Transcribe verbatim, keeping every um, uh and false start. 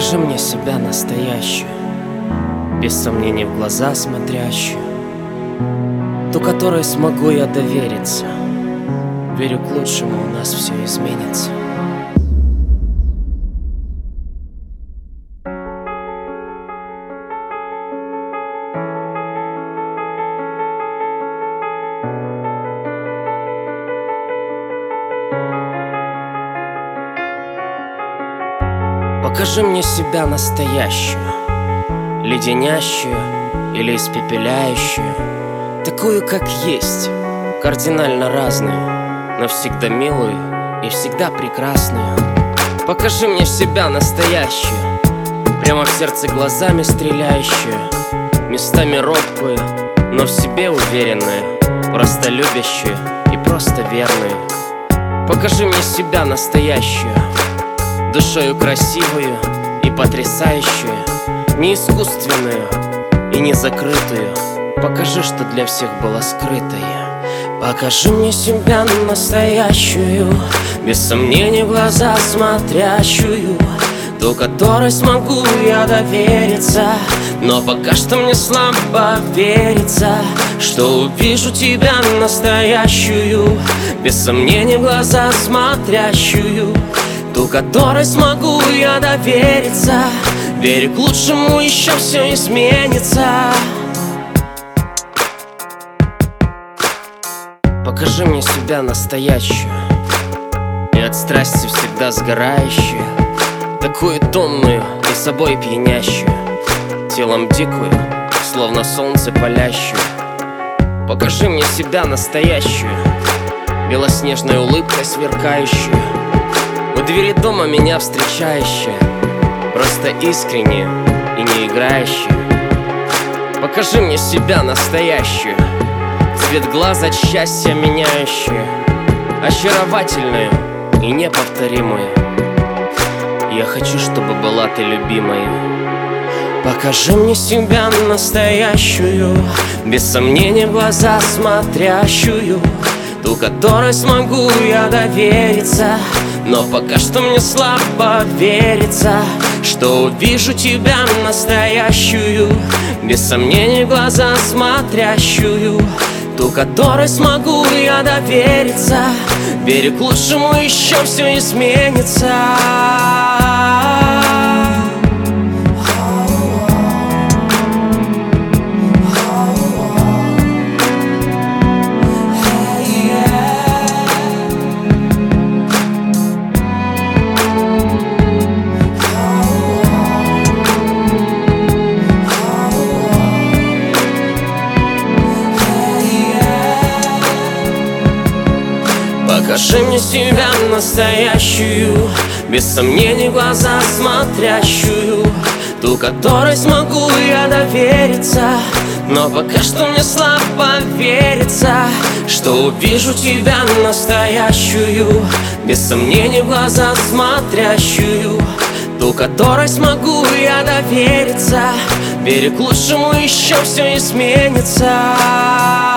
Покажи мне себя настоящую, без сомнений в глаза смотрящую, ту, которой смогу я довериться. Верю, к лучшему у нас все изменится. Покажи мне себя настоящую, леденящую или испепеляющую, такую, как есть, кардинально разную, но всегда милую и всегда прекрасную. Покажи мне себя настоящую, прямо в сердце глазами стреляющую, местами робкую, но в себе уверенную, просто любящую и просто верную. Покажи мне себя настоящую, душою красивую и потрясающую, не искусственную и не закрытую. Покажи, что для всех было скрытое. Покажи мне себя настоящую, без сомнений в глаза смотрящую, ту, которой смогу я довериться. Но пока что мне слабо верится, что увижу тебя настоящую, без сомнений в глаза смотрящую, ту, которой смогу я довериться. Верю, к лучшему еще все изменится. Покажи мне себя настоящую и от страсти всегда сгорающую, такую томную и собой пьянящую, телом дикую, словно солнце палящую. Покажи мне себя настоящую, белоснежной улыбкой сверкающую, у двери дома меня встречающая, просто искренне и не играющая. Покажи мне себя настоящую, цвет глаз от счастья меняющую, очаровательную и неповторимую. Я хочу, чтобы была ты любимой. Покажи мне себя настоящую, без сомнений в глаза смотрящую, ту, которой смогу я довериться. Но пока что мне слабо верится, что увижу тебя настоящую, без сомнений в глаза смотрящую, ту, которой смогу я довериться. Верю, к лучшему еще все изменится. Покажи мне себя настоящую, без сомнений в глаза смотрящую, ту, которой смогу я довериться. Но пока что мне слабо верится, что увижу тебя настоящую, без сомнений в глаза смотрящую, ту, которой смогу я довериться. Верю, к лучшему еще все изменится.